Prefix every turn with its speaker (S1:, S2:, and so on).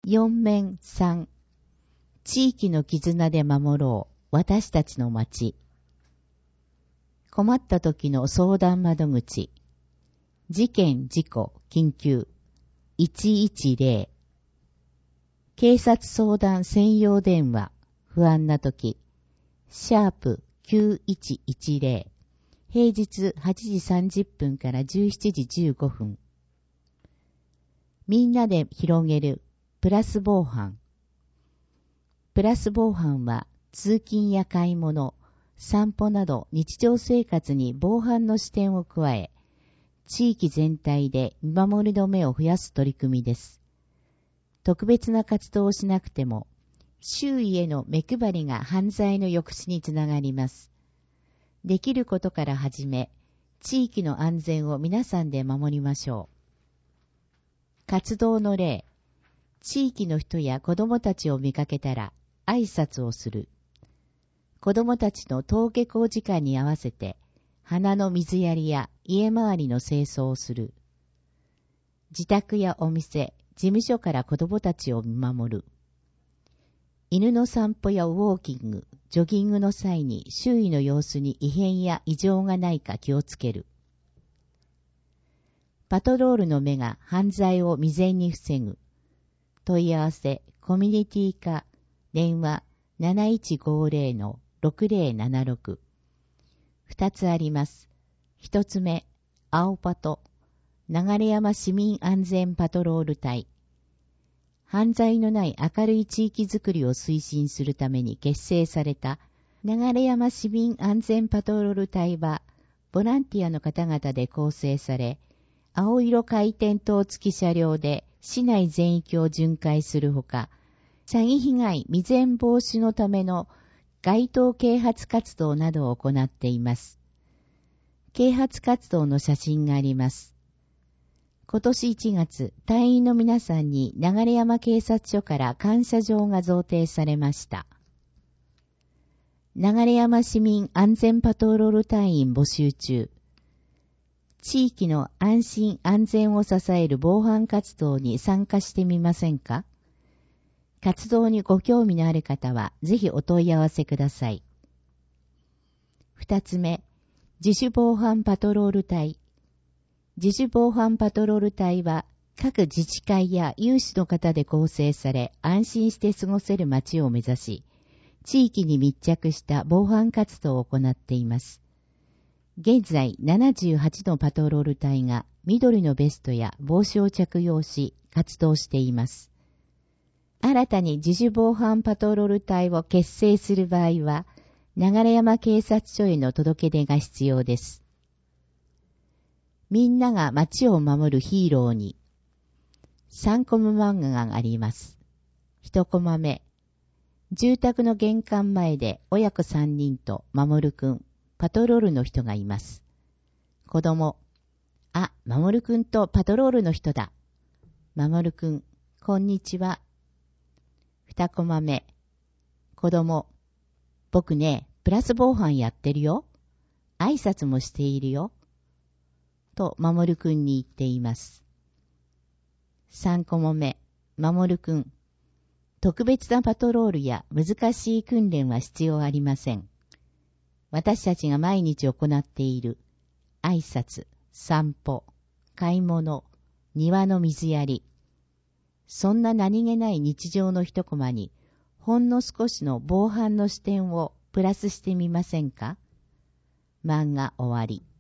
S1: 四面3、地域の絆で守ろう、私たちの町。困った時の相談窓口。事件・事故・緊急。110。警察相談専用電話。不安な時。シャープ9110。平日8時30分から17時15分。みんなで広げるプラス防犯。プラス防犯は通勤や買い物、散歩など日常生活に防犯の視点を加え、地域全体で見守りの目を増やす取り組みです。特別な活動をしなくても、周囲への目配りが犯罪の抑止につながります。できることから始め、地域の安全を皆さんで守りましょう。活動の例、地域の人や子どもたちを見かけたら挨拶をする。子どもたちの登下校時間に合わせて、花の水やりや家周りの清掃をする。自宅やお店、事務所から子どもたちを見守る。犬の散歩やウォーキング、ジョギングの際に周囲の様子に異変や異常がないか気をつける。パトロールの目が犯罪を未然に防ぐ。問い合わせ、コミュニティ課、電話 7150-6076。2つあります。1つ目、青パト、流山市民安全パトロール隊。犯罪のない明るい地域づくりを推進するために結成された流山市民安全パトロール隊は、ボランティアの方々で構成され、青色回転灯付き車両で市内全域を巡回するほか、詐欺被害未然防止のための街頭啓発活動などを行っています。啓発活動の写真があります。今年1月、隊員の皆さんに流山警察署から感謝状が贈呈されました。流山市民安全パトロール隊員募集中。地域の安心安全を支える防犯活動に参加してみませんか？活動にご興味のある方はぜひお問い合わせください。2つ目、自主防犯パトロール隊。自主防犯パトロール隊は各自治会や有志の方で構成され、安心して過ごせる街を目指し、地域に密着した防犯活動を行っています。現在78のパトロール隊が緑のベストや帽子を着用し活動しています。新たに自主防犯パトロール隊を結成する場合は、流山警察署への届け出が必要です。みんなが街を守るヒーローに。3コマ漫画があります。1コマ目。住宅の玄関前で親子3人と守くん、パトロールの人がいます。子供。あ、守くんとパトロールの人だ。守くん、こんにちは。2コマ目。子供。僕ね、プラス防犯やってるよ。挨拶もしているよ。と守くんに言っています。3コマ目。守くん。特別なパトロールや難しい訓練は必要ありません。私たちが毎日行っている挨拶、散歩、買い物、庭の水やり。そんな何気ない日常の一コマにほんの少しの防犯の視点をプラスしてみませんか？漫画終わり。